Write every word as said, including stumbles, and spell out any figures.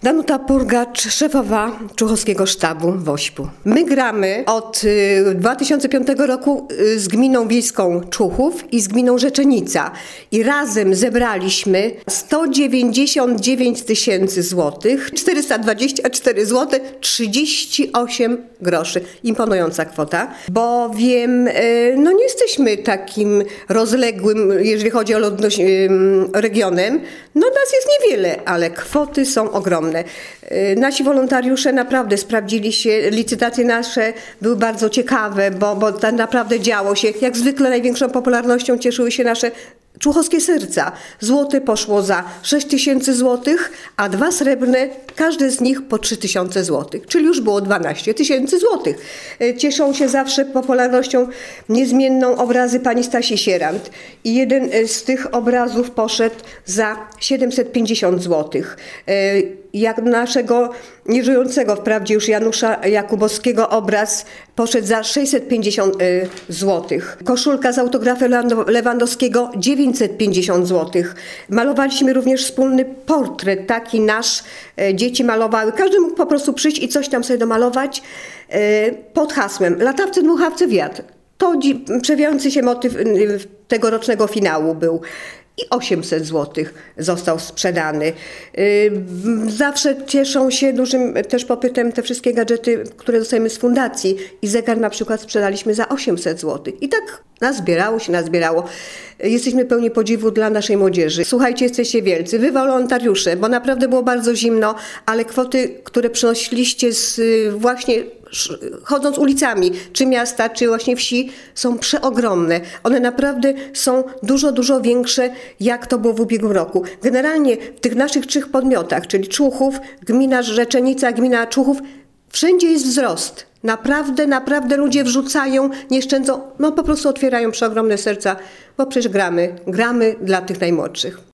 Danuta Purgacz, szefowa Człuchowskiego Sztabu w Ośpu. My gramy od dwa tysiące piątego roku z gminą wiejską Człuchów i z gminą Rzeczenica. I razem zebraliśmy sto dziewięćdziesiąt dziewięć tysięcy złotych, czterysta dwadzieścia cztery złote trzydzieści osiem groszy. Imponująca kwota, bowiem no nie jesteśmy takim rozległym, jeżeli chodzi o ludność, regionem. No nas jest niewiele, ale kwoty są ogromne. Nasi wolontariusze naprawdę sprawdzili się, licytacje nasze były bardzo ciekawe, bo, bo tak naprawdę działo się. Jak zwykle największą popularnością cieszyły się nasze człuchowskie serca. Złote poszło za sześć tysięcy złotych, a dwa srebrne, każde z nich po trzy tysiące złotych, czyli już było dwanaście tysięcy złotych. Cieszą się zawsze popularnością niezmienną obrazy pani Stasi Sierant i jeden z tych obrazów poszedł za siedemset pięćdziesiąt złotych. Jak naszego nieżyjącego wprawdzie już Janusza Jakubowskiego obraz poszedł za sześćset pięćdziesiąt złotych. Koszulka z autografem Lewandowskiego dziewięćset pięćdziesiąt złotych. Malowaliśmy również wspólny portret, taki nasz, dzieci malowały. Każdy mógł po prostu przyjść i coś tam sobie domalować pod hasłem latawce, dmuchawce, wiatr. To przewijający się motyw tegorocznego finału był. I osiemset złotych został sprzedany. Zawsze cieszą się dużym też popytem te wszystkie gadżety, które dostajemy z fundacji. I zegar na przykład sprzedaliśmy za osiemset złotych. I tak nazbierało się, nazbierało. Jesteśmy pełni podziwu dla naszej młodzieży. Słuchajcie, jesteście wielcy. Wy wolontariusze, bo naprawdę było bardzo zimno, ale kwoty, które przynosiliście z właśnie chodząc ulicami, czy miasta, czy właśnie wsi, są przeogromne. One naprawdę są dużo, dużo większe, jak to było w ubiegłym roku. Generalnie w tych naszych trzech podmiotach, czyli Człuchów, gmina Rzeczenica, gmina Człuchów, wszędzie jest wzrost. Naprawdę, naprawdę ludzie wrzucają, nie szczędzą, no po prostu otwierają przeogromne serca, bo przecież gramy, gramy dla tych najmłodszych.